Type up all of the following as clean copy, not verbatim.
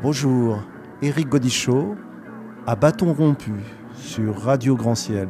Bonjour, Éric Godichaud, à Bâton rompu, sur Radio Grand Ciel.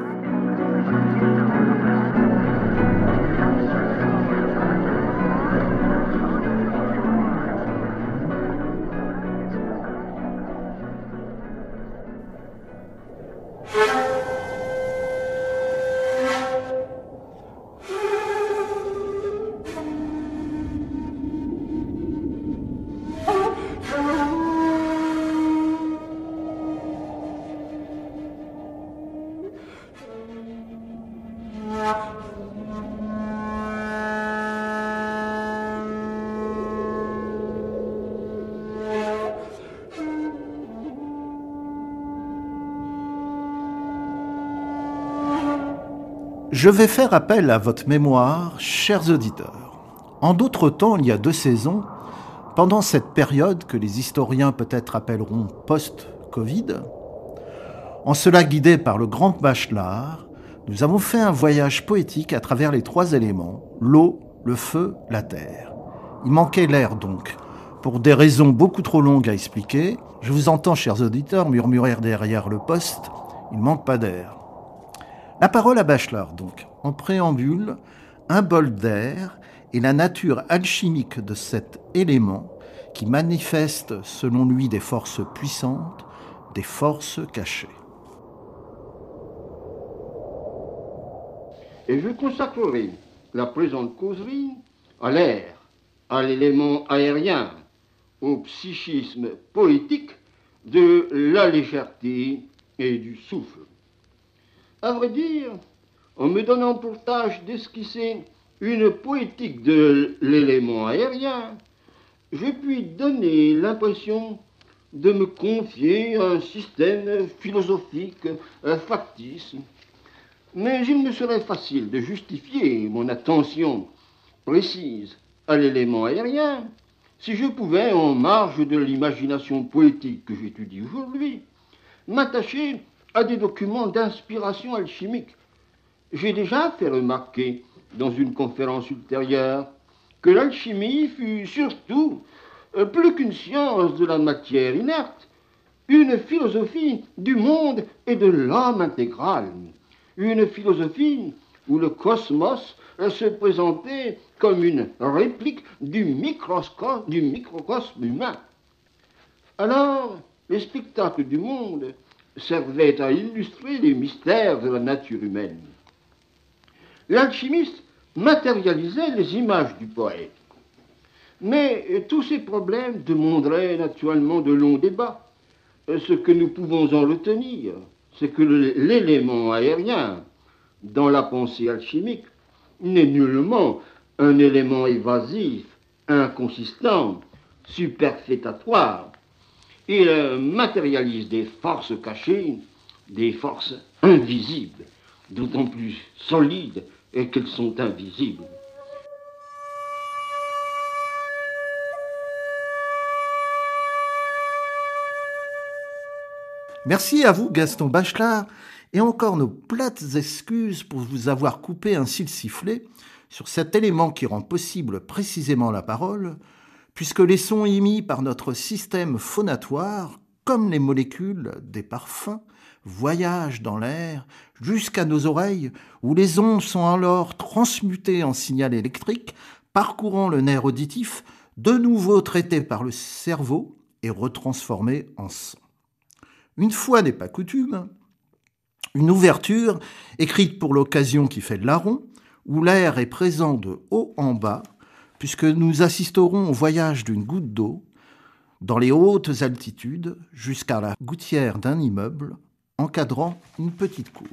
Je vais faire appel à votre mémoire, chers auditeurs. En d'autres temps, il y a 2 saisons, pendant cette période que les historiens peut-être appelleront post-Covid, en cela guidés par le grand Bachelard, nous avons fait un voyage poétique à travers les 3 éléments, l'eau, le feu, la terre. Il manquait l'air donc. Pour des raisons beaucoup trop longues à expliquer, je vous entends, chers auditeurs, murmurer derrière le poste, il manque pas d'air. La parole à Bachelard, donc. En préambule, un bol d'air et la nature alchimique de cet élément qui manifeste, selon lui, des forces puissantes, des forces cachées. Et je consacrerai la présente causerie à l'air, à l'élément aérien, au psychisme poétique de la légèreté et du souffle. À vrai dire, en me donnant pour tâche d'esquisser une poétique de l'élément aérien, je puis donner l'impression de me confier à un système philosophique factice. Mais il me serait facile de justifier mon attention précise à l'élément aérien si je pouvais, en marge de l'imagination poétique que j'étudie aujourd'hui, m'attacher à des documents d'inspiration alchimique. J'ai déjà fait remarquer dans une conférence ultérieure que l'alchimie fut surtout, plus qu'une science de la matière inerte, une philosophie du monde et de l'homme intégral. Une philosophie où le cosmos se présentait comme une réplique du microcosme humain. Alors, les spectacles du monde servait à illustrer les mystères de la nature humaine. L'alchimiste matérialisait les images du poète. Mais tous ces problèmes demanderaient naturellement de longs débats. Ce que nous pouvons en retenir, c'est que l'élément aérien, dans la pensée alchimique, n'est nullement un élément évasif, inconsistant, superfétatoire. Il matérialise des forces cachées, des forces invisibles, d'autant plus solides qu'elles sont invisibles. Merci à vous, Gaston Bachelard, et encore nos plates excuses pour vous avoir coupé ainsi le sifflet sur cet élément qui rend possible précisément la parole, puisque les sons émis par notre système phonatoire, comme les molécules des parfums, voyagent dans l'air jusqu'à nos oreilles, où les ondes sont alors transmutées en signal électrique, parcourant le nerf auditif, de nouveau traitées par le cerveau et retransformées en son. Une fois n'est pas coutume, une ouverture, écrite pour l'occasion qui fait le larron, où l'air est présent de haut en bas, puisque nous assisterons au voyage d'une goutte d'eau dans les hautes altitudes jusqu'à la gouttière d'un immeuble encadrant une petite cour.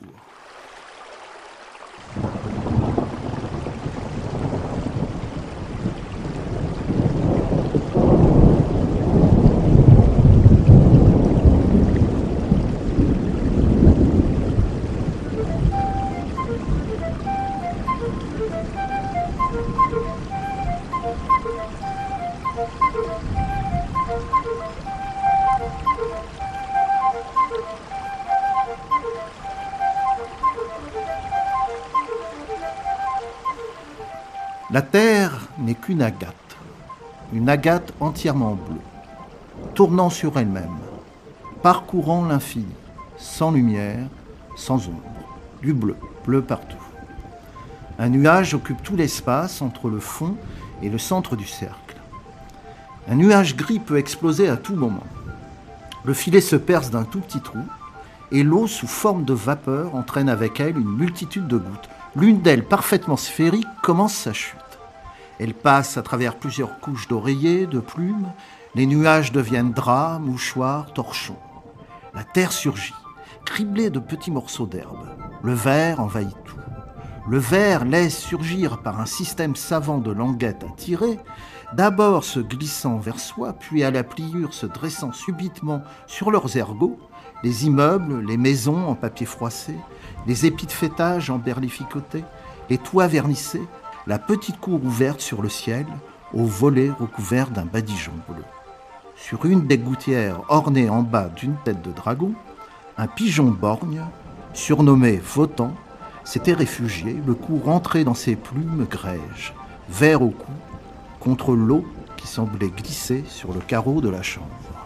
La terre n'est qu'une agate entièrement bleue. tournant sur elle-même, parcourant l'infini, sans lumière, sans ombre, du bleu, bleu partout. Un nuage occupe tout l'espace entre le fond et le centre du cercle. Un nuage gris peut exploser à tout moment. Le filet se perce d'un tout petit trou et l'eau, sous forme de vapeur, entraîne avec elle une multitude de gouttes. L'une d'elles, parfaitement sphérique, commence sa chute. Elle passe à travers plusieurs couches d'oreillers, de plumes. Les nuages deviennent draps, mouchoirs, torchons. La terre surgit, criblée de petits morceaux d'herbe. Le vert envahit tout. Le ver laisse surgir par un système savant de languettes à tirer, d'abord se glissant vers soi, puis à la pliure se dressant subitement sur leurs ergots, les immeubles, les maisons en papier froissé, les épis de fêtage en berlificotés, les toits vernissés, la petite cour ouverte sur le ciel, aux volets recouverts d'un badigeon bleu. Sur une des gouttières ornées en bas d'une tête de dragon, un pigeon borgne, surnommé Votant, s'était réfugié, le cou rentré dans ses plumes grèges, vert au cou, contre l'eau qui semblait glisser sur le carreau de la chambre.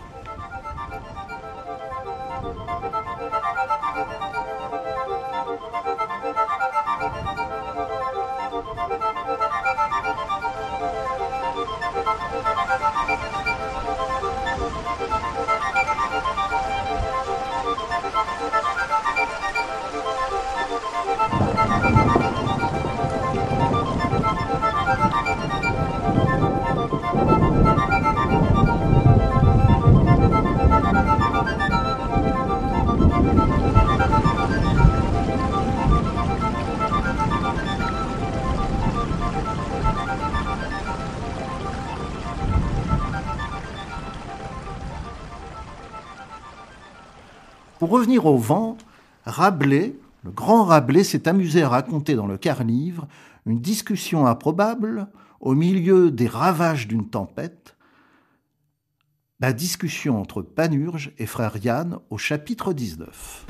Pour revenir au vent, Rabelais, le grand Rabelais, s'est amusé à raconter dans le quart-livre une discussion improbable au milieu des ravages d'une tempête, la discussion entre Panurge et frère Yann au chapitre 19.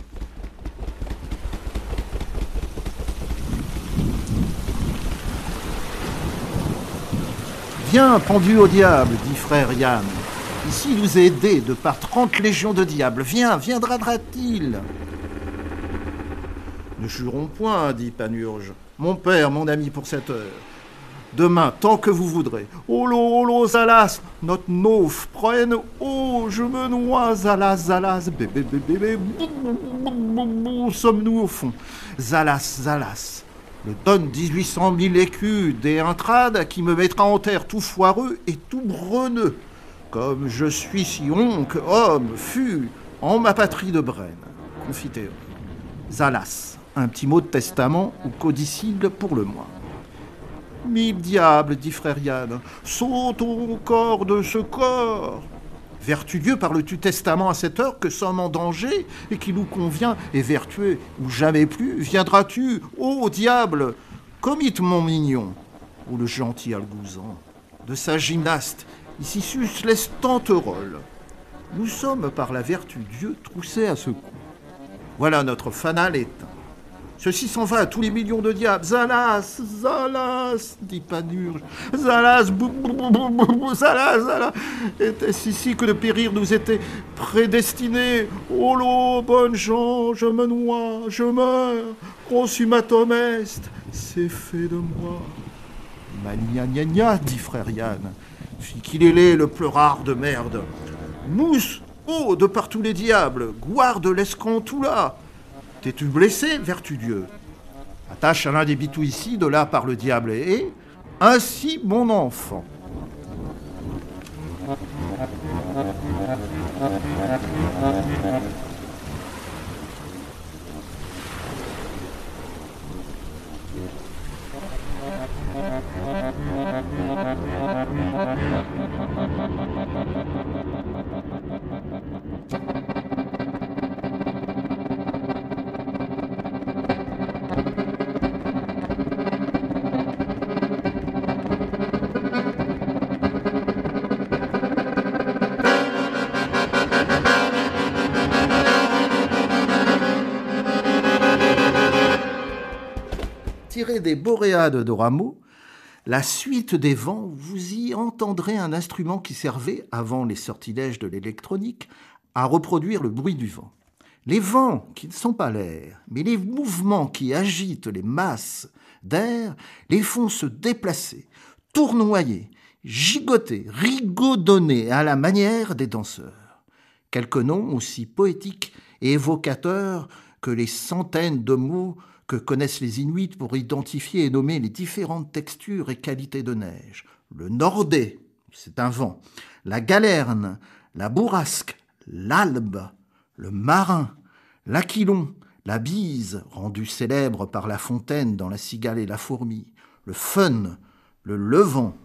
« Viens, pendu au diable, dit frère Yann. Ici, il nous est aidé de par 30 légions de diables. Viens, viendra-t-il » « Ne jurons point, dit Panurge. Mon père, mon ami pour cette heure. Demain, tant que vous voudrez. Olo, zalas, notre nauf, prenne, oh, je me noie, zalas, zalas, bébé, bébé, où sommes-nous au fond? Zalas, zalas. Me donne 1800 000 écus des intrades qui me mettra en terre tout foireux et tout breneux. Comme je suis si oncle, homme, fut, en ma patrie de Brenne. Confiteor. Zalas. Un petit mot de testament ou codicile pour le moins. « Mille diables, dit frère Yann, saute au corps de ce corps. Vertueux parles-tu testament à cette heure que sommes en danger et qui nous convient, et vertueux ou jamais plus, viendras-tu, ô diable, commite mon mignon, ou le gentil Algouzan, de sa gymnaste, ici sus l'estanterole. Nous sommes par la vertu Dieu troussés à ce coup. Voilà notre fanal éteint. Ceci s'en va à tous les millions de diables. Zalas, zalas, dit Panurge. Zalas, zalas, zalas. Était-ce ici que de périr nous était prédestiné? Oh l'eau, bonnes gens, je me noie, je meurs. Consumatum est, c'est fait de moi. Mania, gna, gna, dit frère Yann. Fit qu'il est laid, le pleurard de merde. Mousse, oh, de par tous les diables, guarde l'escantou là. T'es-tu blessé, vertu Dieu? Attache à l'un des bitous ici, de là par le diable, et ainsi mon enfant. Tiré des Boréades de Rameau, La suite des vents, vous y entendrez un instrument qui servait, avant les sortilèges de l'électronique, à reproduire le bruit du vent. Les vents, qui ne sont pas l'air, mais les mouvements qui agitent les masses d'air, les font se déplacer, tournoyer, gigoter, rigaudonner à la manière des danseurs. Quelques noms aussi poétiques et évocateurs que les centaines de mots que connaissent les Inuits pour identifier et nommer les différentes textures et qualités de neige. Le nordé, c'est un vent, la galerne, la bourrasque, l'albe, le marin, l'aquilon, la bise, rendue célèbre par La Fontaine dans La Cigale et la Fourmi, le fun, le levant.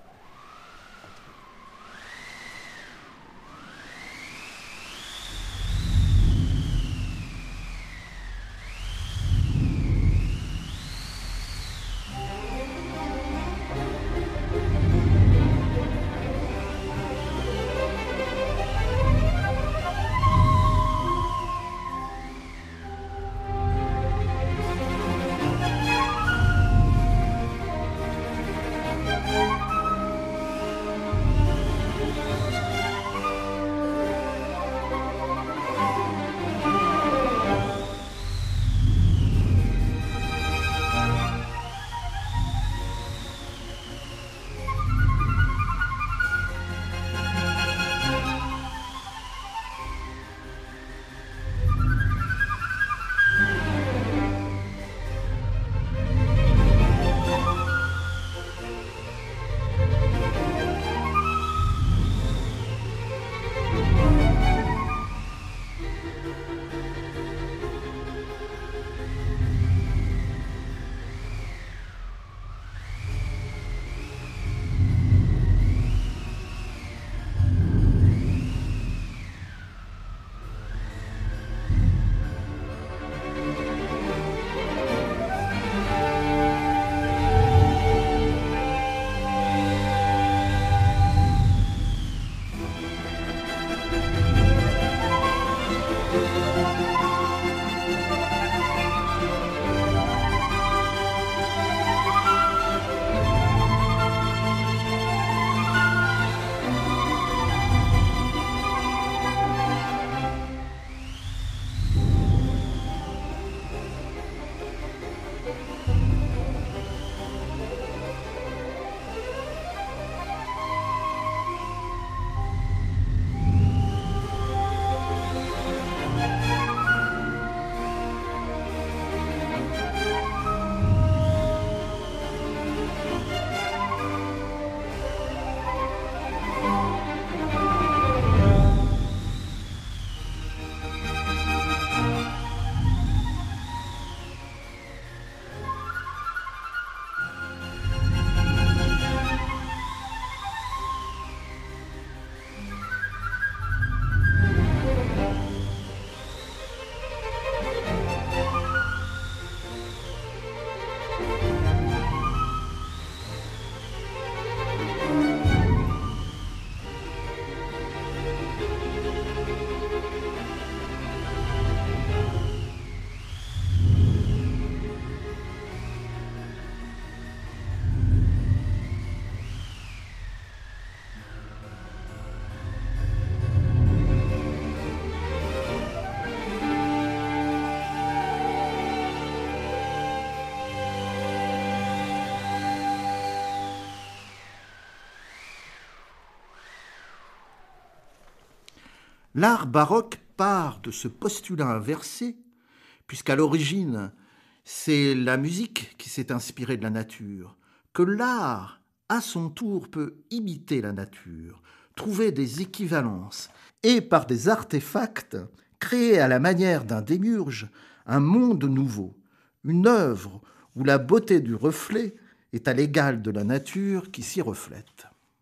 L'art baroque part de ce postulat inversé, puisqu'à l'origine, c'est la musique qui s'est inspirée de la nature, que l'art, à son tour, peut imiter la nature, trouver des équivalences et, par des artefacts, créer à la manière d'un démiurge un monde nouveau, une œuvre où la beauté du reflet est à l'égal de la nature qui s'y reflète.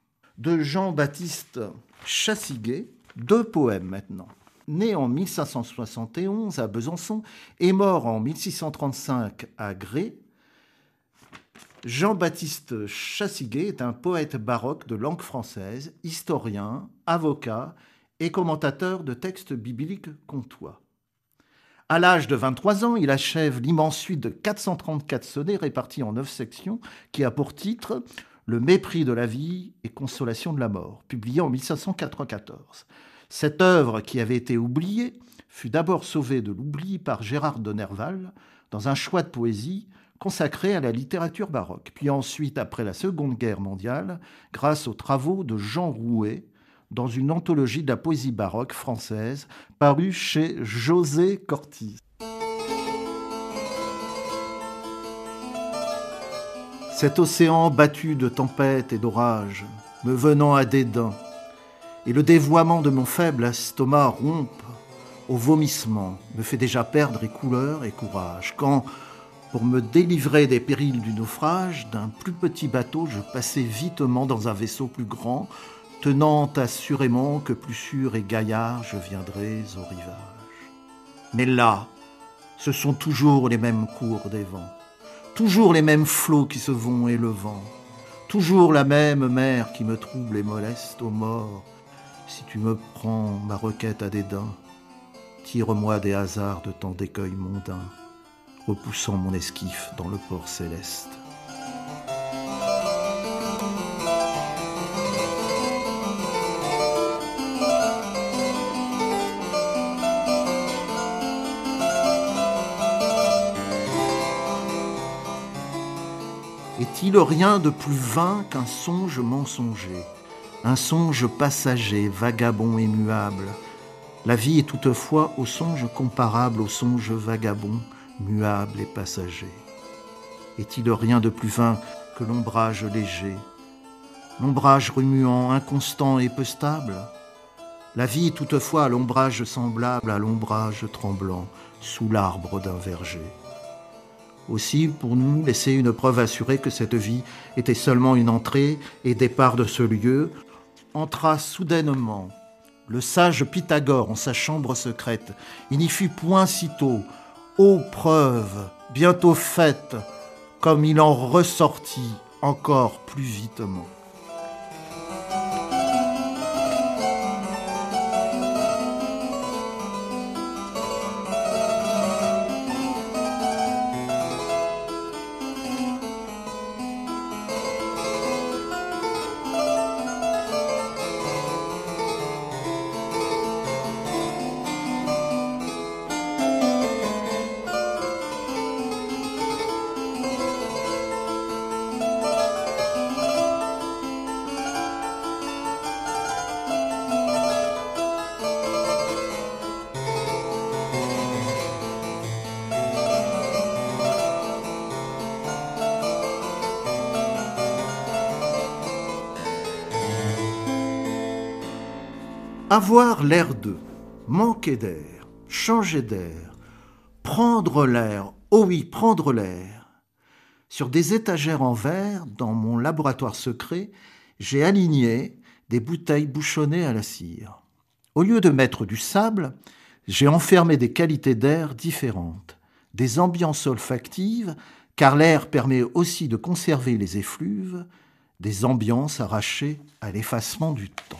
De Jean-Baptiste Chassiguet, 2 poèmes maintenant. Né en 1571 à Besançon et mort en 1635 à Grès, Jean-Baptiste Chassiguet est un poète baroque de langue française, historien, avocat et commentateur de textes bibliques comtois. À l'âge de 23 ans, il achève l'immense suite de 434 sonnets répartis en 9 sections qui a pour titre Le mépris de la vie et consolation de la mort, publié en 1594. Cette œuvre, qui avait été oubliée, fut d'abord sauvée de l'oubli par Gérard de Nerval dans un choix de poésie consacré à la littérature baroque, puis ensuite, après la Seconde Guerre mondiale, grâce aux travaux de Jean Rouet, dans une anthologie de la poésie baroque française parue chez José Cortis. Cet océan battu de tempêtes et d'orages, me venant à dédain, et le dévoiement de mon faible estomac rompe au vomissement, me fait déjà perdre et couleur et courage, quand, pour me délivrer des périls du naufrage, d'un plus petit bateau, je passai vitement dans un vaisseau plus grand, tenant assurément que plus sûr et gaillard je viendrais au rivage. Mais là, ce sont toujours les mêmes cours des vents, toujours les mêmes flots qui se vont élevant, toujours la même mer qui me trouble et moleste aux morts. Si tu me prends ma requête à dédain, tire-moi des hasards de tant d'écueils mondains, repoussant mon esquif dans le port céleste. Est-il rien de plus vain qu'un songe mensonger, un songe passager, vagabond et muable? La vie est toutefois au songe comparable au songe vagabond, muable et passager. Est-il rien de plus vain que l'ombrage léger, l'ombrage remuant, inconstant et peu stable? La vie est toutefois à l'ombrage semblable à l'ombrage tremblant sous l'arbre d'un verger. Aussi, pour nous, laisser une preuve assurée que cette vie était seulement une entrée et départ de ce lieu, entra soudainement le sage Pythagore en sa chambre secrète. Il n'y fut point sitôt, ô preuve, bientôt faite, comme il en ressortit encore plus vitement. Avoir l'air d'eux, manquer d'air, changer d'air, prendre l'air, oh oui, prendre l'air. Sur des étagères en verre, dans mon laboratoire secret, j'ai aligné des bouteilles bouchonnées à la cire. Au lieu de mettre du sable, j'ai enfermé des qualités d'air différentes, des ambiances olfactives, car l'air permet aussi de conserver les effluves, des ambiances arrachées à l'effacement du temps.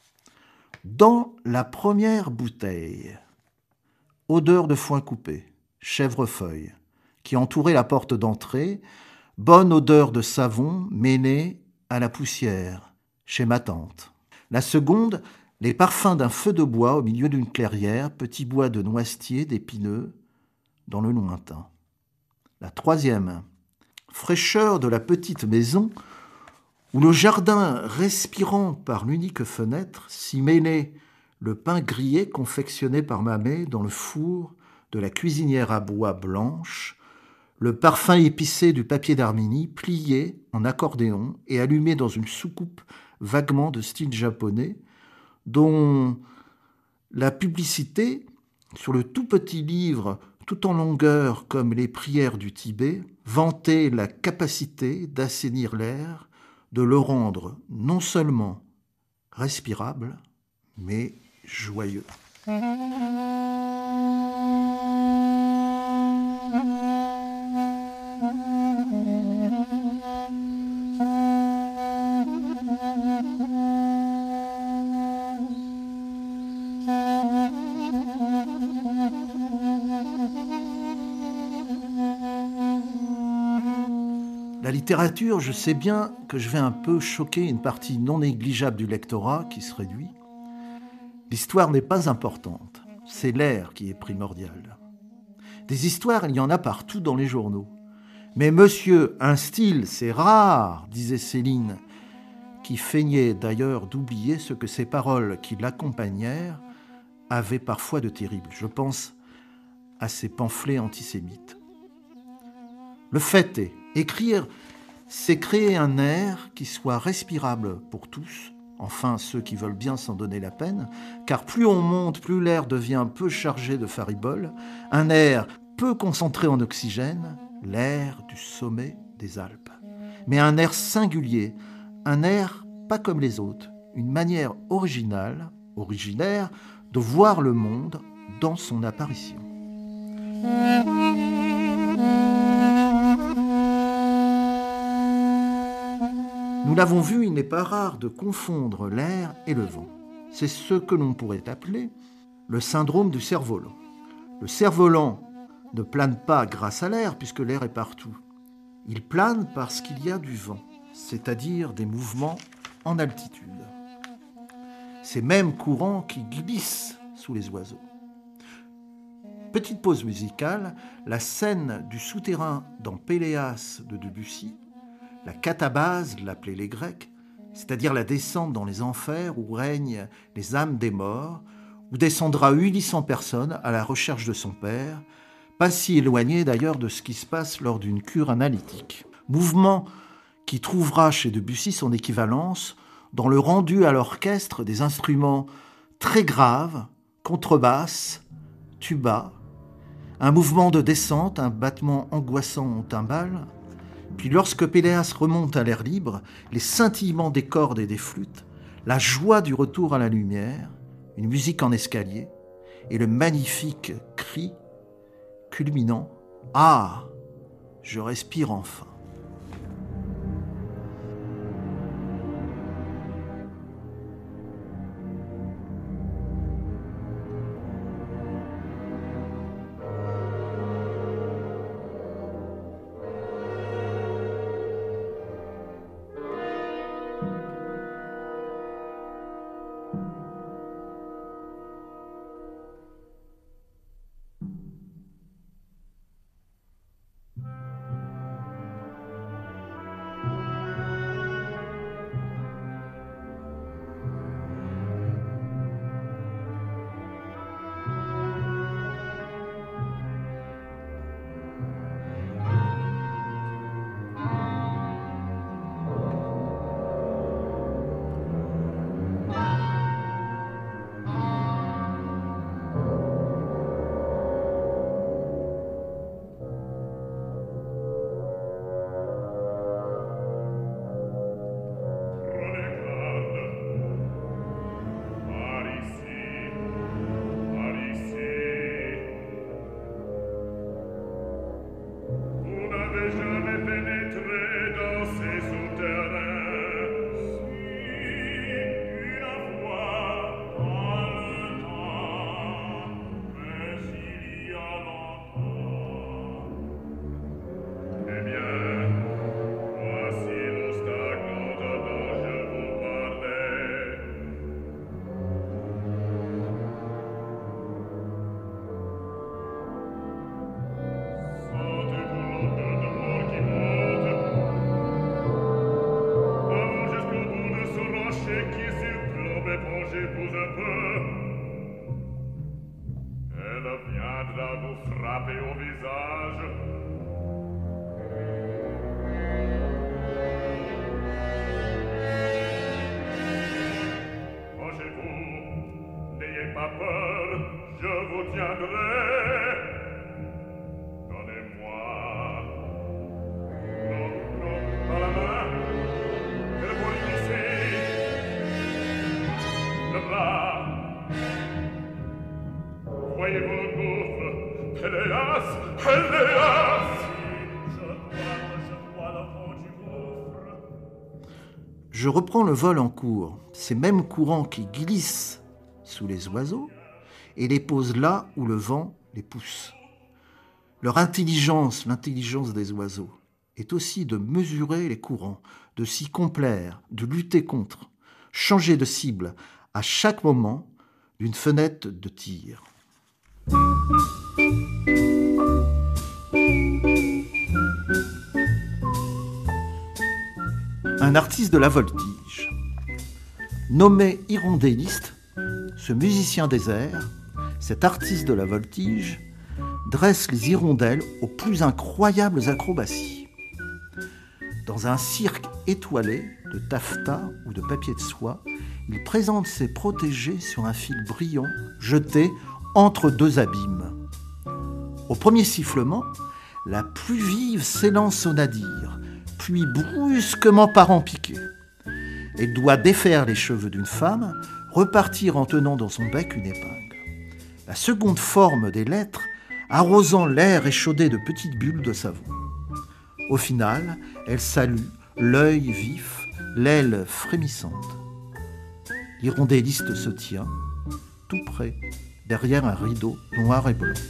Dans la première bouteille, odeur de foin coupé, chèvrefeuille, qui entourait la porte d'entrée, bonne odeur de savon mêlée à la poussière, chez ma tante. La seconde, les parfums d'un feu de bois au milieu d'une clairière, petit bois de noisetier, d'épineux, dans le lointain. La troisième, fraîcheur de la petite maison, où le jardin respirant par l'unique fenêtre s'y mêlait le pain grillé confectionné par ma mère dans le four de la cuisinière à bois blanche, le parfum épicé du papier d'Arménie plié en accordéon et allumé dans une soucoupe vaguement de style japonais, dont la publicité, sur le tout petit livre tout en longueur comme les prières du Tibet, vantait la capacité d'assainir l'air, de le rendre non seulement respirable, mais joyeux. la littérature, je sais bien que je vais un peu choquer une partie non négligeable du lectorat qui se réduit. L'histoire n'est pas importante, c'est l'air qui est primordial. Des histoires, il y en a partout dans les journaux. Mais monsieur, un style, c'est rare, disait Céline, qui feignait d'ailleurs d'oublier ce que ces paroles qui l'accompagnèrent avaient parfois de terrible. Je pense à ces pamphlets antisémites. Le fait est, écrire, c'est créer un air qui soit respirable pour tous, enfin ceux qui veulent bien s'en donner la peine, car plus on monte, plus l'air devient peu chargé de fariboles, un air peu concentré en oxygène, l'air du sommet des Alpes. Mais un air singulier, un air pas comme les autres, une manière originale, originaire, de voir le monde dans son apparition. Nous l'avons vu, il n'est pas rare de confondre l'air et le vent. C'est ce que l'on pourrait appeler le syndrome du cerf-volant. Le cerf-volant ne plane pas grâce à l'air, puisque l'air est partout. Il plane parce qu'il y a du vent, c'est-à-dire des mouvements en altitude. Ces mêmes courants qui glissent sous les oiseaux. Petite pause musicale, la scène du souterrain dans Péléas de Debussy, la catabase, l'appelaient les Grecs, c'est-à-dire la descente dans les enfers où règnent les âmes des morts, où descendra 800 personnes à la recherche de son père, pas si éloigné d'ailleurs de ce qui se passe lors d'une cure analytique. Mouvement qui trouvera chez Debussy son équivalence dans le rendu à l'orchestre des instruments très graves, contrebasse, tuba, un mouvement de descente, un battement angoissant au timbale. Puis lorsque Péléas remonte à l'air libre, les scintillements des cordes et des flûtes, la joie du retour à la lumière, une musique en escalier, et le magnifique cri culminant « Ah, je respire enfin ». Je reprends le vol en cours, ces mêmes courants qui glissent sous les oiseaux et les posent là où le vent les pousse. Leur intelligence, l'intelligence des oiseaux, est aussi de mesurer les courants, de s'y complaire, de lutter contre, changer de cible à chaque moment d'une fenêtre de tir. Un artiste de la voltige. Nommé hirondelliste, ce musicien des airs, cet artiste de la voltige, dresse les hirondelles aux plus incroyables acrobaties. Dans un cirque étoilé de taffetas ou de papier de soie, il présente ses protégés sur un fil brillant jeté entre deux abîmes. Au premier sifflement, la plus vive s'élance au nadir, puis brusquement part en piqué. Elle doit défaire les cheveux d'une femme, repartir en tenant dans son bec une épingle. La seconde forme des lettres, arrosant l'air échaudé de petites bulles de savon. Au final, elle salue, l'œil vif, l'aile frémissante. L'hirondelliste se tient, tout près, derrière un rideau noir et blanc.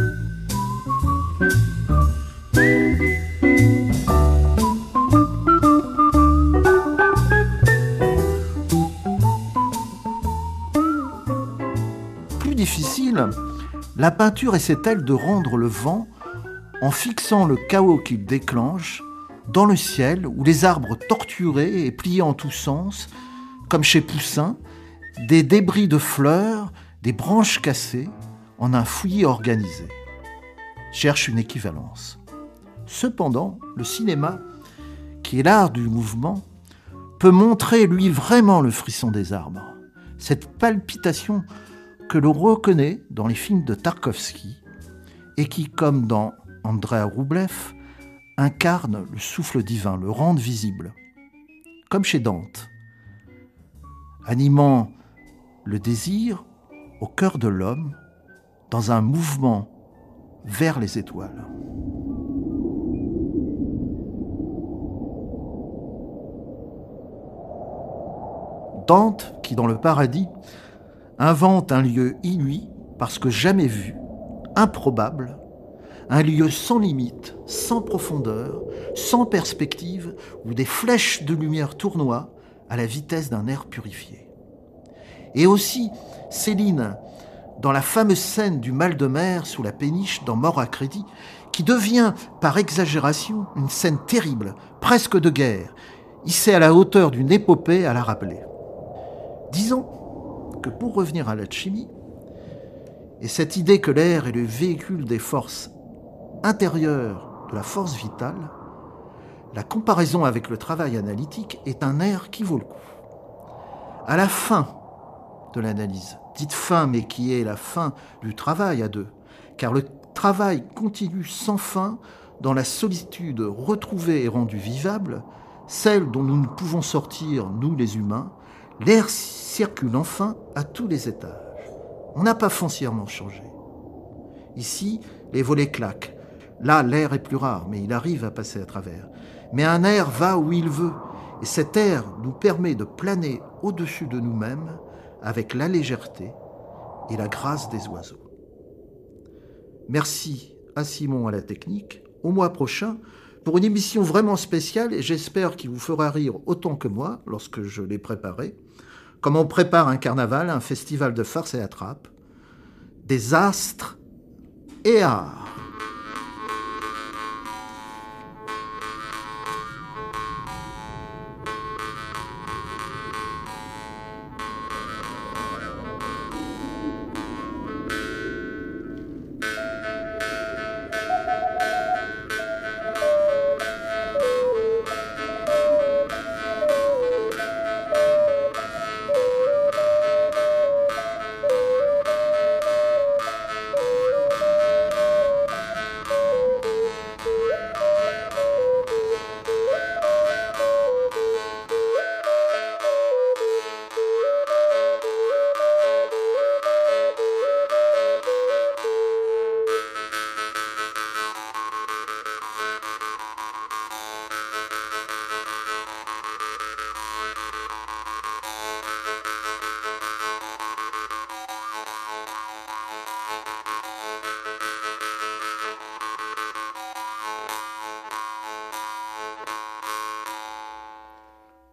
Plus difficile, la peinture essaie-t-elle de rendre le vent en fixant le chaos qu'il déclenche dans le ciel où les arbres torturés et pliés en tous sens, comme chez Poussin, des débris de fleurs, des branches cassées, en un fouillis organisé. Cherche une équivalence. Cependant, le cinéma, qui est l'art du mouvement, peut montrer, lui, vraiment le frisson des arbres. Cette palpitation que l'on reconnaît dans les films de Tarkovsky et qui, comme dans Andrei Roublev, incarne le souffle divin, le rende visible. Comme chez Dante, animant le désir au cœur de l'homme dans un mouvement vers les étoiles. Dante, qui dans le paradis, invente un lieu inouï parce que jamais vu, improbable, un lieu sans limite, sans profondeur, sans perspective, où des flèches de lumière tournoient à la vitesse d'un air purifié. Et aussi Céline, dans la fameuse scène du mal de mer sous la péniche dans Mort à crédit, qui devient, par exagération, une scène terrible, presque de guerre, hissée à la hauteur d'une épopée à la rappeler. Disons que pour revenir à l'alchimie, et cette idée que l'air est le véhicule des forces intérieures de la force vitale, la comparaison avec le travail analytique est un air qui vaut le coup. À la fin de l'analyse, dite fin mais qui est la fin du travail à deux, car le travail continue sans fin dans la solitude retrouvée et rendue vivable, celle dont nous ne pouvons sortir, nous les humains, l'air circule enfin à tous les étages. On n'a pas foncièrement changé. Ici, les volets claquent. Là, l'air est plus rare, mais il arrive à passer à travers. Mais un air va où il veut, et cet air nous permet de planer au-dessus de nous-mêmes avec la légèreté et la grâce des oiseaux. Merci à Simon à la technique. Au mois prochain, pour une émission vraiment spéciale, et j'espère qu'il vous fera rire autant que moi lorsque je l'ai préparé, comme on prépare un carnaval, un festival de farce et attrape, des astres et arts.